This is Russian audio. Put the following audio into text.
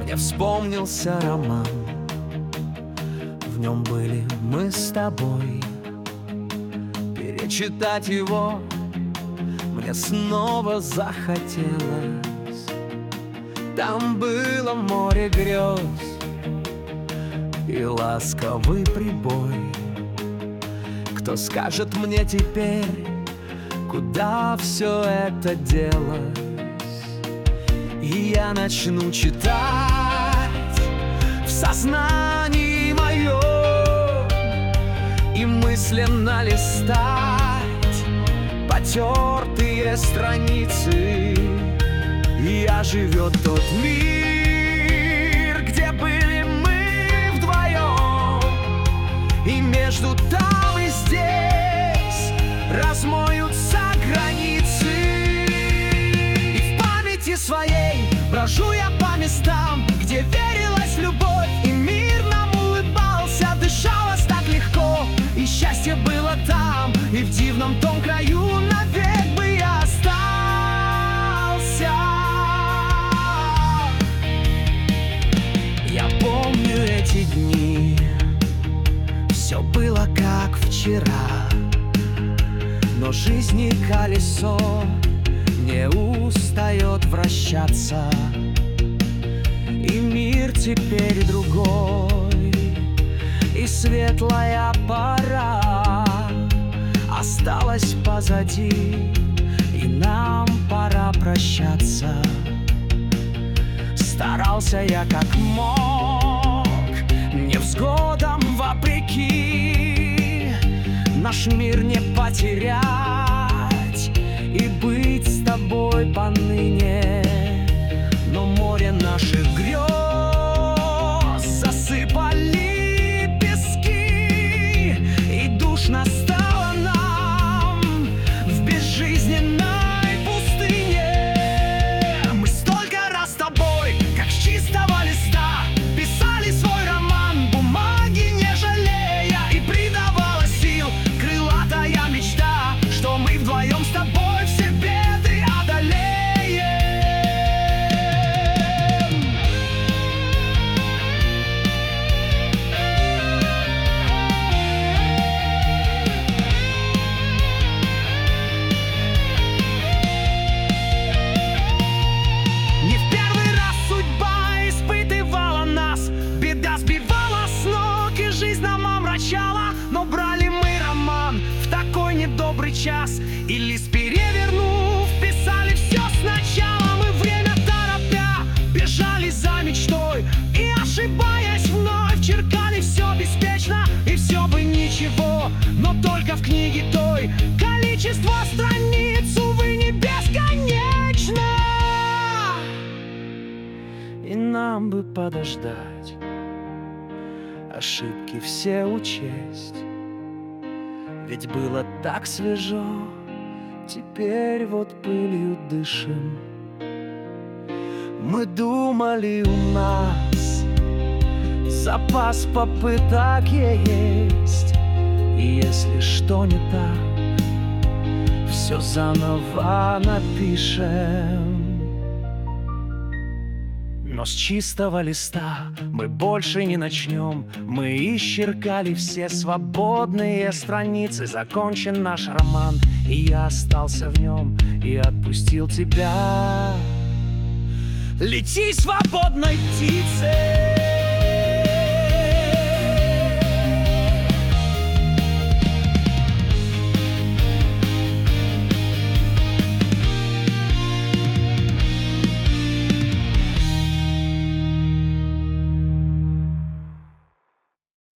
Мне вспомнился роман, в нем были мы с тобой. Перечитать его мне снова захотелось. Там было море грез и ласковый прибой. Кто скажет мне теперь, куда все это делось? И я начну читать в сознании моем и мысленно листать потертые страницы. И оживет тот мир, где были мы вдвоем, и между там и здесь размоются границы. И в памяти своей брожу я по местам, где верилась в любовь, и мир нам улыбался, дышалось так легко, и счастье было там, и в дивном том краю навек бы я остался. Я помню эти дни, все было как вчера, но жизни колесо не устает вращаться, и мир теперь другой, и светлая пора осталась позади, и нам пора прощаться. Старался я как мог, невзгодам вопреки, наш мир не потерять и быть с тобой поныне. Но море наших грез засыпали пески, и душно стало нам в безжизненной пустыне. Мы столько раз с тобой, как с чистого листа, писали свой роман, бумаги не жалея, и придавала сил крылатая мечта, что мы вдвоем с тобой все беды одолеем. Не в первый раз судьба испытывала нас, беда сбивала с ног и жизнь нам омрачала, но брали мы роман в такой недобрый час, и лист перевернув, писали все сначала. Мы время торопя бежали за мечтой, и ошибаясь вновь черкали все беспечно, и все бы ничего, но только в книге той количество страниц, увы, не бесконечно. И нам бы подождать, ошибки все учесть, ведь было так свежо, теперь вот пылью дышим. Мы думали, у нас запас попыток есть, и если что не так, все заново напишем. Но с чистого листа мы больше не начнем. Мы исчеркали все свободные страницы. Закончен наш роман, и я остался в нем, и отпустил тебя. Лети свободной птицей.